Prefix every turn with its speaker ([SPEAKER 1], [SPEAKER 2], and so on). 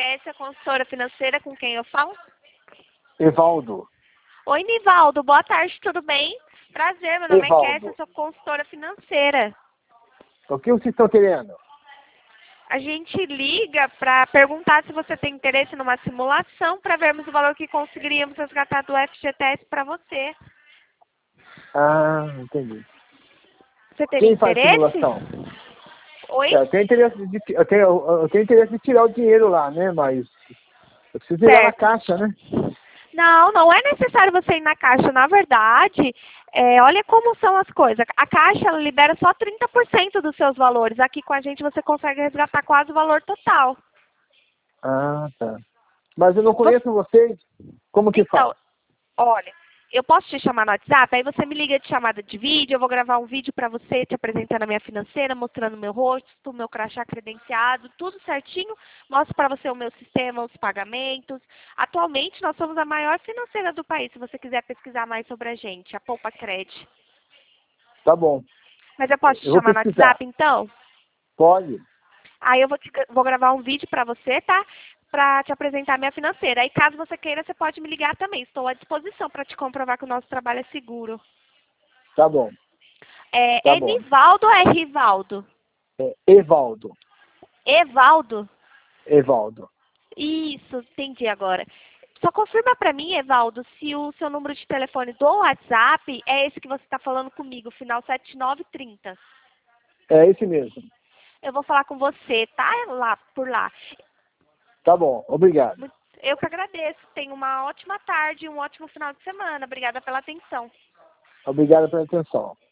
[SPEAKER 1] Kécia, consultora financeira, com quem eu falo?
[SPEAKER 2] Evaldo.
[SPEAKER 1] Oi, Nivaldo. Boa tarde, tudo bem? Prazer, meu nome é Kécia,
[SPEAKER 2] Evaldo.
[SPEAKER 1] sou consultora financeira.
[SPEAKER 2] O que vocês estão querendo?
[SPEAKER 1] A gente liga para perguntar se você tem interesse numa simulação para vermos o valor que conseguiríamos resgatar do FGTS para você.
[SPEAKER 2] Ah, entendi.
[SPEAKER 1] Você teria
[SPEAKER 2] Quem faz
[SPEAKER 1] interesse?
[SPEAKER 2] simulação?
[SPEAKER 1] Oi?
[SPEAKER 2] Eu tenho interesse eu tenho interesse de tirar o dinheiro lá, né? Mas eu preciso ir lá na
[SPEAKER 1] Certo.
[SPEAKER 2] caixa, né?
[SPEAKER 1] Não, não é necessário você ir na Caixa. Na verdade, olha como são as coisas. A Caixa ela libera só 30% dos seus valores. Aqui com a gente você consegue resgatar quase o valor total.
[SPEAKER 2] Ah, tá. Mas eu não
[SPEAKER 1] Você-
[SPEAKER 2] conheço vocês. Como que faz?
[SPEAKER 1] então, olha, eu posso te chamar no WhatsApp, aí você me liga de chamada de vídeo, eu vou gravar um vídeo para você te apresentando a minha financeira, mostrando meu rosto, meu crachá credenciado, tudo certinho. Mostro para você o meu sistema, os pagamentos. Atualmente nós somos a maior financeira do país, se você quiser pesquisar mais sobre a gente, a Poupa Cred.
[SPEAKER 2] Tá bom.
[SPEAKER 1] Mas eu posso te
[SPEAKER 2] Eu vou
[SPEAKER 1] chamar no
[SPEAKER 2] pesquisar.
[SPEAKER 1] WhatsApp então?
[SPEAKER 2] Pode?
[SPEAKER 1] Aí eu vou gravar um vídeo para você, tá? Para te apresentar a minha financeira. Aí caso você queira, você pode me ligar também. Estou à disposição para te comprovar que o nosso trabalho é seguro.
[SPEAKER 2] Tá bom. Tá
[SPEAKER 1] É
[SPEAKER 2] bom.
[SPEAKER 1] Nivaldo ou é Rivaldo?
[SPEAKER 2] É Evaldo.
[SPEAKER 1] Evaldo?
[SPEAKER 2] Evaldo.
[SPEAKER 1] Isso, entendi agora. Só confirma para mim, Evaldo, se o seu número de telefone do WhatsApp é esse que você está falando comigo, final 7930.
[SPEAKER 2] É esse mesmo.
[SPEAKER 1] Eu vou falar com você, tá? Lá, por lá.
[SPEAKER 2] Tá bom. Obrigado.
[SPEAKER 1] Eu que agradeço. Tenha uma ótima tarde e um ótimo final de semana. Obrigada pela atenção.
[SPEAKER 2] Obrigado pela atenção.